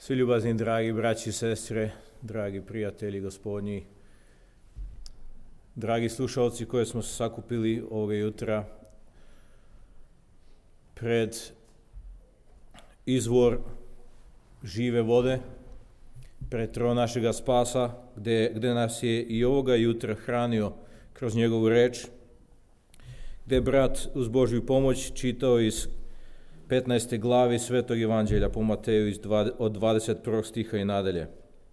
Svi ljubazni, dragi braći i sestre, dragi prijatelji gospodnji, dragi slušalci koji smo se sakupili ovoga jutra pred izvor žive vode, pred tron našega spasa, gde nas je i ovoga jutra hranio kroz njegovu reč, gde je brat uz Božju pomoć čitao iz 15. glavi Svetog Evanđelja po Mateju od 21. stiha i nadalje,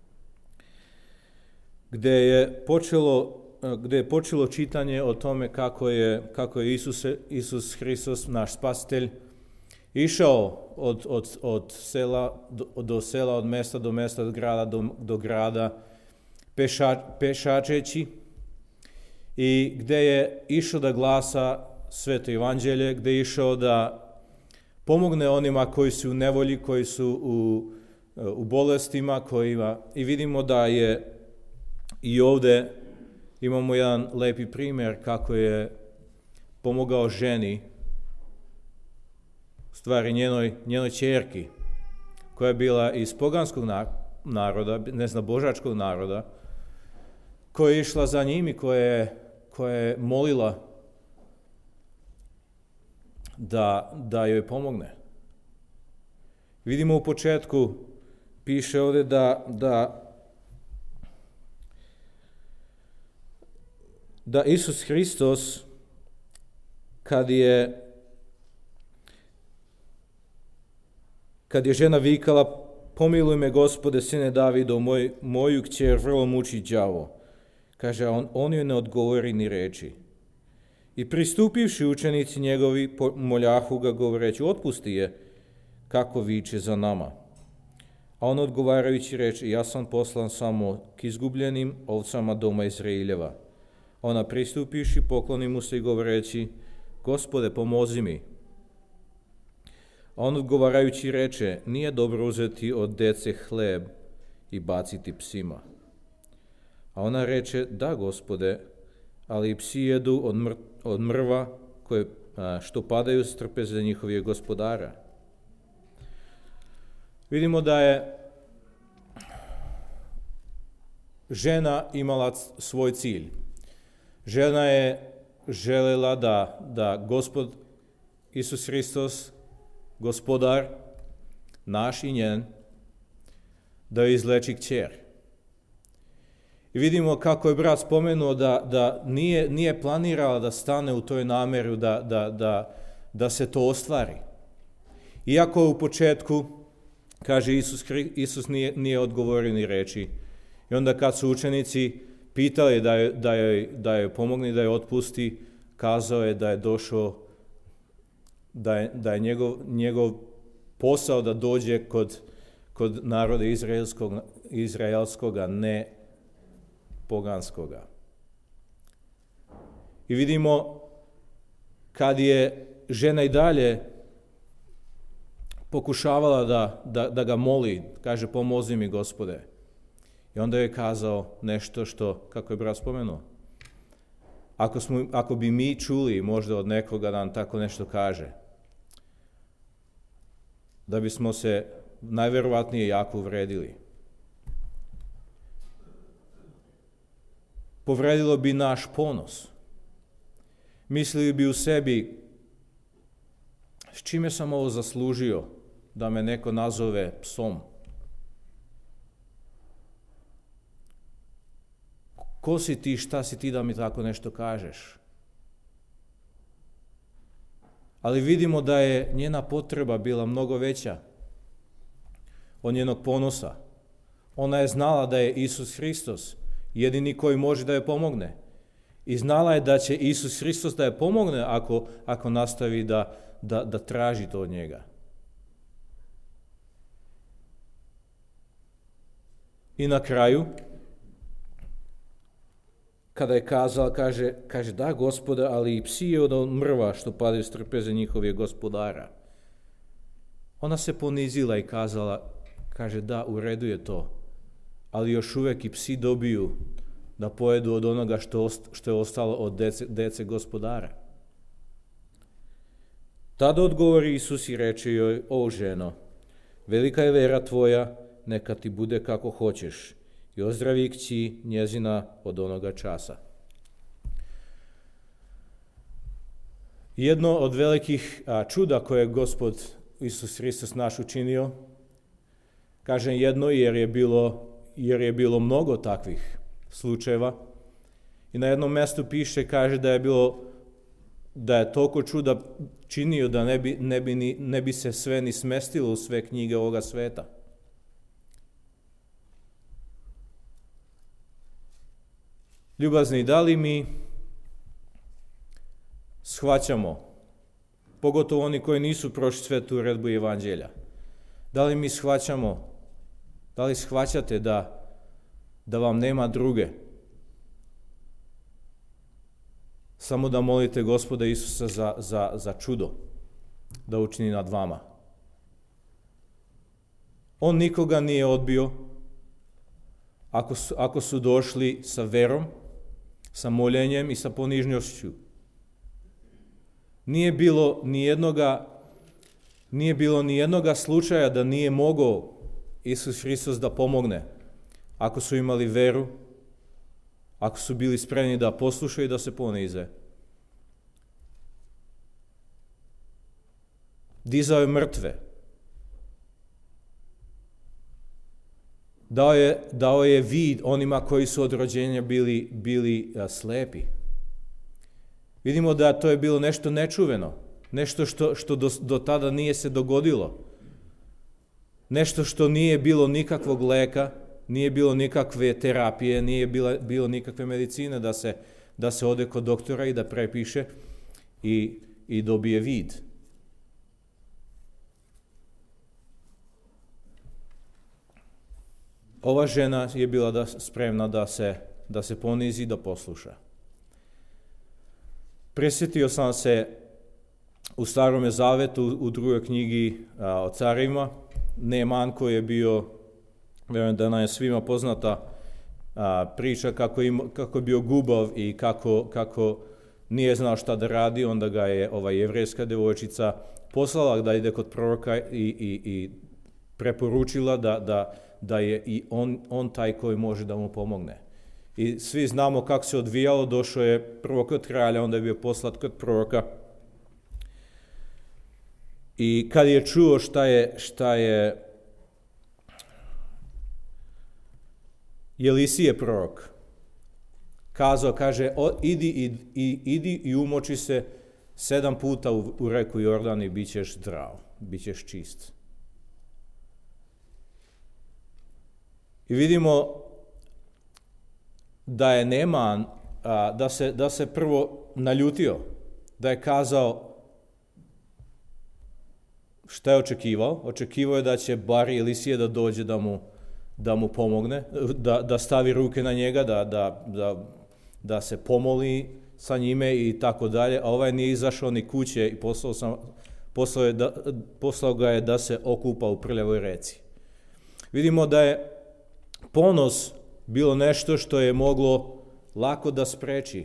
gde je počelo čitanje o tome kako je Isus Hristos, naš spasitelj, išao od sela do sela, od mesta do mesta, od grada do grada, pešačeći, i gde je išao da glasa Sveto Evanđelje, gde je išao da pomogne onima koji su u nevolji, koji su u bolestima, i vidimo da je i ovde imamo jedan lepi primjer kako je pomogao ženi, u stvari njenoj ćerki, koja je bila iz poganskog naroda, ne znam, božačkog naroda, koja je išla za njim i koja je molila da joj pomogne. Vidimo u početku, piše ovde da Isus Hristos, kad je žena vikala: "Pomiluj me, Gospode, sine Davidov, moju kćer vrlo muči đavo." Kaže, on joj ne odgovori ni reči. I pristupivši učenici njegovi, moljahu ga govoreći: "Otpusti je, kako viče za nama." A on odgovarajući reče: "Ja sam poslan samo k izgubljenim ovcama doma Izraeljeva." Ona pristupivši, pokloni mu se i govoreći: "Gospode, pomozi mi." A on odgovarajući reče: "Nije dobro uzeti od dece hleb i baciti psima." A ona reče: "Da, Gospode, ali i psi jedu od mrva što padaju s trpeze njihovih gospodara." Vidimo da je žena imala svoj cilj. Žena je želela da Gospod Isus Hristos, gospodar naš i njen, da joj izleči kćer. I vidimo kako je brat spomenuo da nije planirala da stane u toj nameru da se to ostvari. Iako u početku, kaže Isus nije odgovorio ni reči. I onda kad su učenici pitali da joj pomogne, da joj otpusti, kazao je da je došao, da je njegov posao da dođe kod naroda izraelskoga, ne poganskoga. I vidimo kad je žena i dalje pokušavala da ga moli, kaže: "Pomozi mi, Gospode." I onda je kazao nešto što, kako je brat spomenuo, ako bi mi čuli možda od nekoga da nam tako nešto kaže, da bismo se najverovatnije jako uvredili. Povredilo bi naš ponos. Mislili bi u sebi: s čime sam ovo zaslužio da me neko nazove psom? Ko si ti, šta si ti da mi tako nešto kažeš? Ali vidimo da je njena potreba bila mnogo veća od njenog ponosa. Ona je znala da je Isus Hristos jedini koji može da joj pomogne. I znala je da će Isus Hristos da joj pomogne ako nastavi da traži to od njega. I na kraju, kada je kazala, kaže: "Da, Gospode, ali i psi jedu od mrva što padaju s trpeze njihovih gospodara." Ona se ponizila i kaže: "Da, u redu je to, ali još uvek i psi dobiju da pojedu od onoga što je ostalo od dece gospodara." Tada odgovori Isus i reče joj: "O ženo, velika je vera tvoja, neka ti bude kako hoćeš. I ozdravi kći njezina od onoga časa. Jedno od velikih čuda koje je Gospod Isus Hristos naš učinio, kažem jedno jer je bilo mnogo takvih slučajeva, i na jednom mjestu piše, kaže da je toliko čuda činio da ne bi se sve ni smestilo u sve knjige ovoga sveta. Ljubazni, da li mi shvaćamo, pogotovo oni koji nisu prošli svetu uredbu evanđelja, da li mi shvaćamo, da li shvaćate da vam nema druge? Samo da molite Gospoda Isusa za čudo da učini nad vama. On nikoga nije odbio ako su došli sa verom, sa moljenjem i sa ponižnošću. Nije bilo ni jednoga slučaja da nije mogao Isus Hristos da pomogne ako su imali veru, ako su bili spremni da poslušaju i da se ponize. Dizao je mrtve. Dao je vid onima koji su od rođenja bili slepi. Vidimo da to je bilo nešto nečuveno, nešto što do tada nije se dogodilo. Nešto što nije bilo nikakvog leka, nije bilo nikakve terapije, nije bilo nikakve medicine da se ode kod doktora i da prepiše i dobije vid. Ova žena je bila spremna da se ponizi, da posluša. Prisjetio sam se u Starome zavetu u drugoj knjigi o carima, Neman koji je bio, vjerujem da nam je svima poznata priča kako je bio gubav i kako nije znao šta da radi, onda ga je ova jevrejska devojčica poslala da ide kod proroka i preporučila da je i on taj koji može da mu pomogne. I svi znamo kako se odvijalo, došao je prvo kod kralja, onda je bio poslat kod proroka. I kad je čuo šta je Elisije prorok kazao, kaže, idi i umoči se 7 puta u reku Jordan i bit ćeš zdrav, bit ćeš čist. I vidimo da je Neman, da se prvo naljutio, da je kazao šta je očekivao. Očekivao je da će bar Elisije da dođe da mu pomogne, da stavi ruke na njega, da se pomoli sa njime i tako dalje, a ovaj nije izašao ni kuće i poslao ga je da se okupa u prljavoj reci. Vidimo da je ponos bilo nešto što je moglo lako da spreči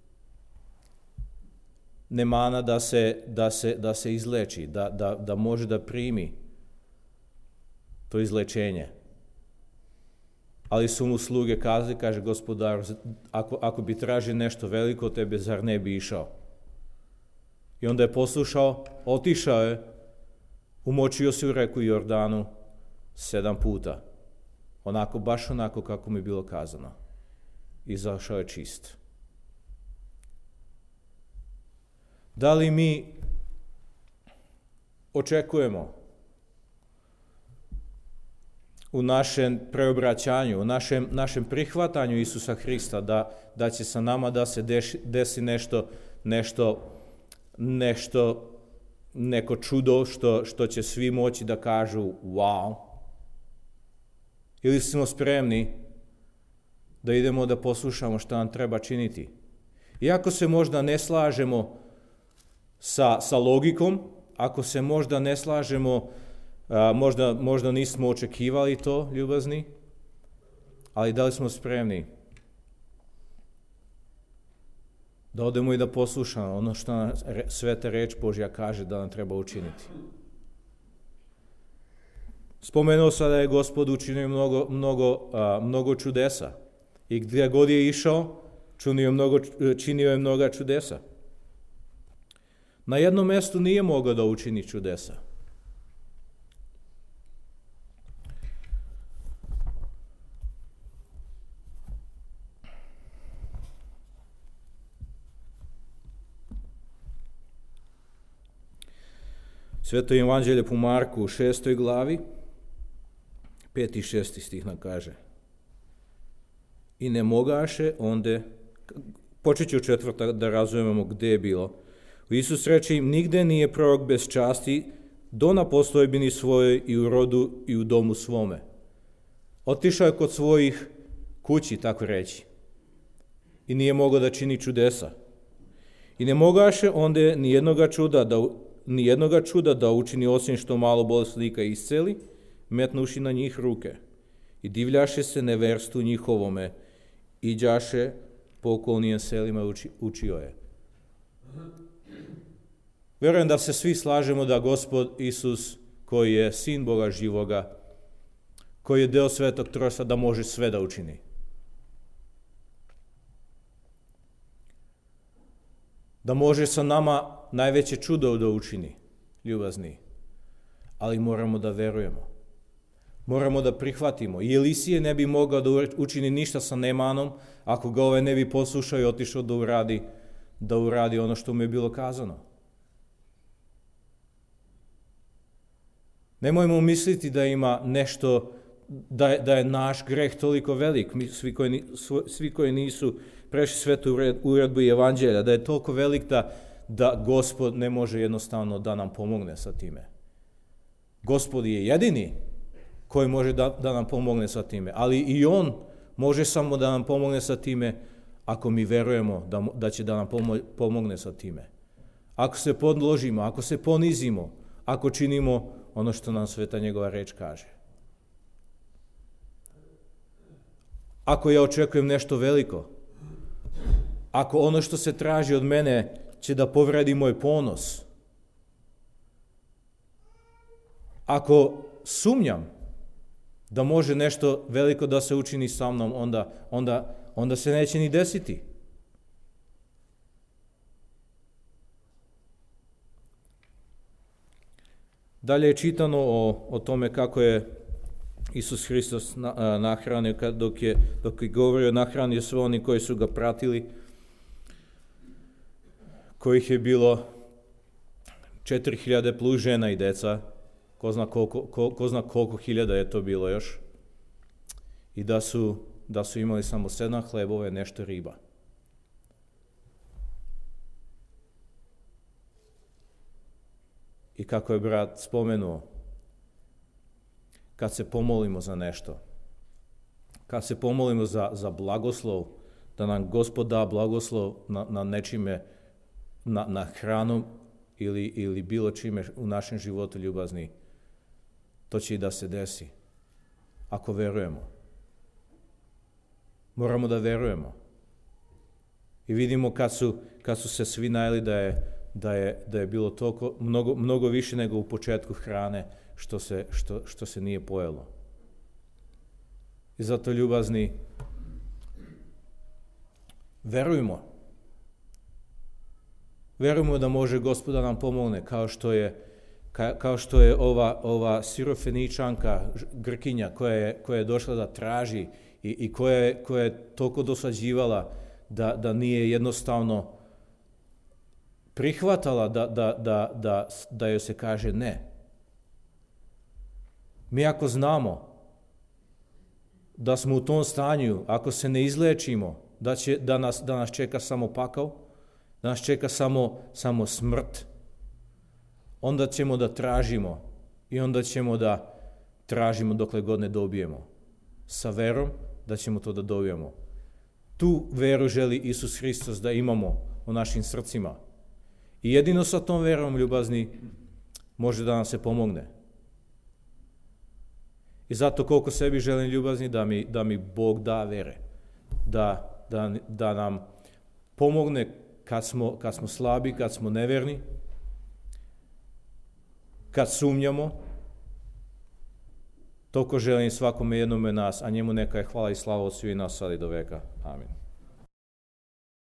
Nemana da se izleči, da može da primi to izlečenje. Ali su mu sluge kazali, kaže gospodar, ako bi tražio nešto veliko od tebe, zar ne bi išao? I onda je poslušao, otišao je, umočio se u reku Jordanu 7 puta. Baš onako kako mi je bilo kazano. Izašao je čist. Da li mi očekujemo u našem preobraćanju, u našem prihvatanju Isusa Hrista, da će sa nama da se desi neko čudo što će svi moći da kažu wow? Ili smo spremni da idemo da poslušamo šta nam treba činiti? Iako se možda ne slažemo sa logikom, ako se možda ne slažemo, možda nismo očekivali to, ljubazni, ali da li smo spremni da odemo i da poslušamo ono što nam Sveta reč Božja kaže da nam treba učiniti? Spomenuo sam da je Gospod učinio mnogo čudesa. I gdje god je išao, činio je mnoga čudesa. Na jednom mjestu nije mogao da učini čudesa. Sveto evanđelje po Marku u 6. glavi, 5. i 6. stih nam kaže. I ne mogaše onda, počet ću 4. da razumemo gdje je bilo. Isus reče im, nigde nije prorok bez časti, do na postojbini svojoj i u rodu i u domu svome. Otišao je kod svojih kući, tako reći. I nije mogao da čini čudesa. I ne mogaše onda nijednoga čuda da učini osim što malo bolesnika isceli, metnuši na njih ruke. I divljaše se neverstvu njihovome, iđaše po okolnijem selima učio je. Vjerujem da se svi slažemo da Gospod Isus, koji je sin Boga živoga, koji je deo Svetog Trojstva, da može sve da učini. Da može sa nama najveće čudo da učini, ljubazni. Ali moramo da verujemo. Moramo da prihvatimo. I Elisije ne bi mogao da učini ništa sa Nemanom ako ga ovaj ne bi poslušao i otišao da uradi ono što mu je bilo kazano. Nemojmo misliti da ima nešto, da je naš greh toliko velik, svi koji nisu prešli svetu uredbu i evanđelja, da je toliko velik da Gospod ne može jednostavno da nam pomogne sa time. Gospod je jedini koji može da nam pomogne sa time, ali i On može samo da nam pomogne sa time ako mi verujemo da će da nam pomogne sa time. Ako se podložimo, ako se ponizimo, ako činimo ono što nam sveta njegova reč kaže. Ako ja očekujem nešto veliko, ako ono što se traži od mene će da povredi moj ponos, ako sumnjam da može nešto veliko da se učini sa mnom, onda se neće ni desiti. Dalje je čitano o tome kako je Isus Hristos nahranio, dok je govorio, nahranio sve oni koji su ga pratili, kojih je bilo 4000 plus žena i deca, ko zna koliko hiljada je to bilo još, i da su imali samo 7 hlebova i nešto riba. I kako je brat spomenuo, kad se pomolimo za nešto, kad se pomolimo za blagoslov, da nam Gospod da blagoslov na nečime, na hranom ili bilo čime u našem životu, ljubazni, to će i da se desi, ako verujemo. Moramo da verujemo. I vidimo kad su se svi najeli da je bilo toliko, mnogo više nego u početku hrane što se nije pojelo. I zato, ljubazni, verujmo. Verujmo da može Gospod da nam pomogne, kao što je ova Sirofeničanka, Grkinja, koja je došla da traži i koja je toliko dosađivala da nije jednostavno prihvatala da joj se kaže ne. Mi ako znamo da smo u tom stanju, ako se ne izlečimo, da nas čeka samo pakao, da nas čeka samo smrt, onda ćemo da tražimo i onda ćemo da tražimo dokle god ne dobijemo. Sa verom da ćemo to da dobijemo. Tu veru želi Isus Hristos da imamo u našim srcima. I jedino sa tom verom, ljubazni, može da nam se pomogne. I zato koliko sebi želim, ljubazni, da mi Bog da vere. Da nam pomogne kad smo slabi, kad smo neverni, kad sumnjamo, Toliko želim svakome jednome nas, a njemu neka je hvala i slava od svih nas sad i do veka. Amin.